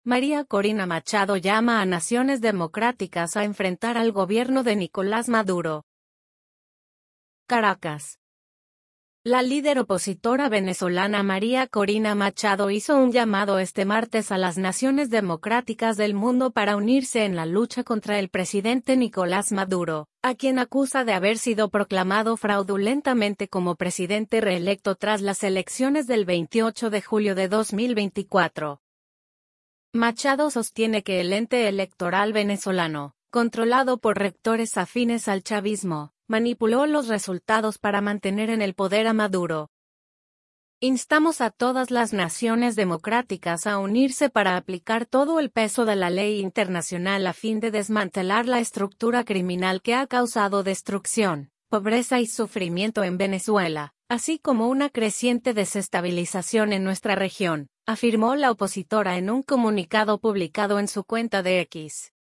María Corina Machado llama a naciones democráticas a enfrentar al gobierno de Nicolás Maduro. Caracas. La líder opositora venezolana María Corina Machado hizo un llamado este martes a las naciones democráticas del mundo para unirse en la lucha contra el presidente Nicolás Maduro, a quien acusa de haber sido proclamado fraudulentamente como presidente reelecto tras las elecciones del 28 de julio de 2024. Machado sostiene que el ente electoral venezolano, controlado por rectores afines al chavismo, manipuló los resultados para mantener en el poder a Maduro. Instamos a todas las naciones democráticas a unirse para aplicar todo el peso de la ley internacional a fin de desmantelar la estructura criminal que ha causado destrucción, pobreza y sufrimiento en Venezuela, así como una creciente desestabilización en nuestra región, afirmó la opositora en un comunicado publicado en su cuenta de X.